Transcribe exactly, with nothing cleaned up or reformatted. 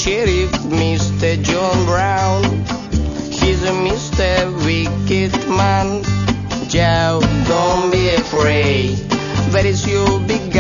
sheriff, Mister John Brown. He's a Mister Wicked Man. Joe, don't be afraid, very soon you'll be